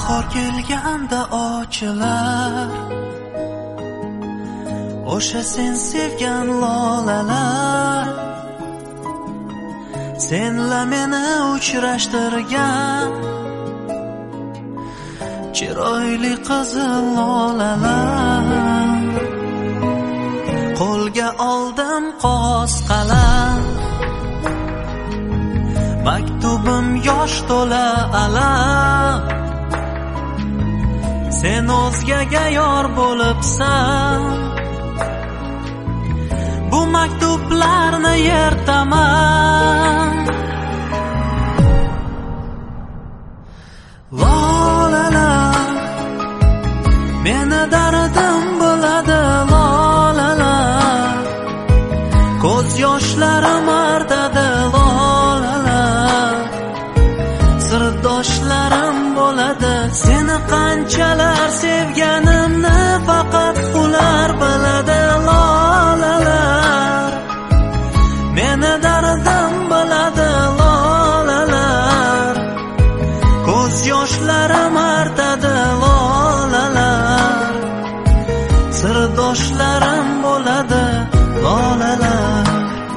bahor kelganda ochilar o'sha sen sevgan lolalar, senla meni uchrashtirgan chiroyli qizil lolalar. Qo'lga oldim qog'oz qalam, maktubim yosh to'la alam. Sen o'zgaga yor bo'libsan, bu maktublarni yirtaman. Lolalar, meni dardim bo'ladi lolalar, ko'z yoshlarim artadi lolalar. Sirdoshlarim bo'ladi, seni qanchalar sevganimni faqat ular biladi lolalar. Meni dardim biladi lolalar, ko'z yoshlarim artadi lolalar. Sirdoshlarim bo'ladi lolalar.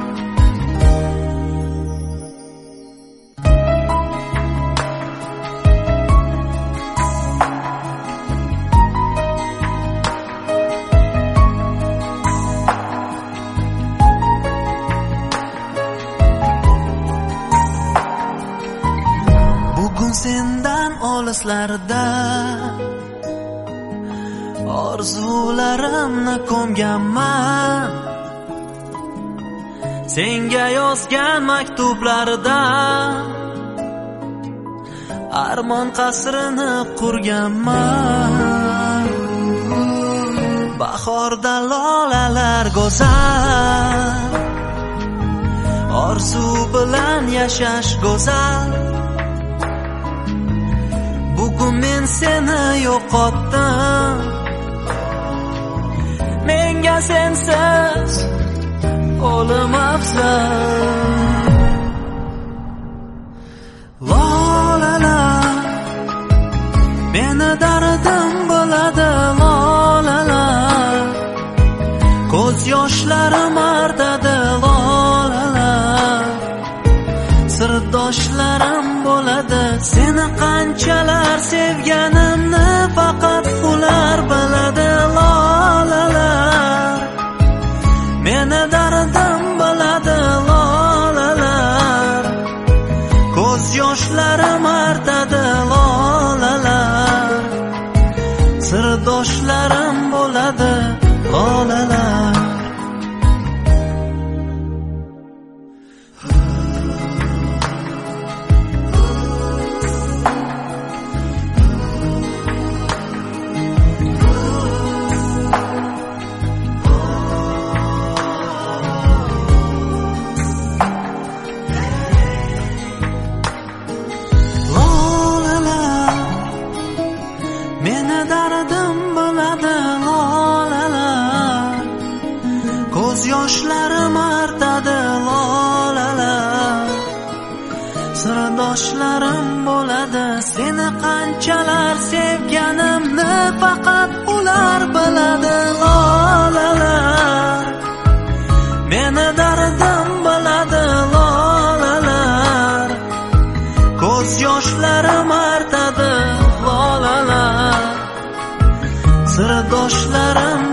Bugun sendan olislarda orzularimni ko'mganman. Senga yozgan maktublarda armon qasrini qurganman. Bahorda lolalar go'zal, orzu bilan yashash go'zal. Bugun men seni yo'qotdim, menga sensiz o'lim afzal. Lolalar, meni dardim bo'ladi lolalar, ko'z yoshlarim artadi lolalar. Sirdoshlarim bo'ladi, seni qanchalar sevganimni faqat ular biladi lolalar. Meni dardim biladi lolalar, ko'z yoshlarim artadi lolalar. Sirdoshlarim bo'ladi lolalar. Meni dardim bo'ladi lolalar, ko'z yoshlarim artadi lolalar. Sirdoshlarim bo'ladi, seni qanchalar sevganimni faqat ular biladi lolalar. Meni dardim bo'ladi lolalar, ko'z yoshlarim artadi lolalar. Sirdoshlarim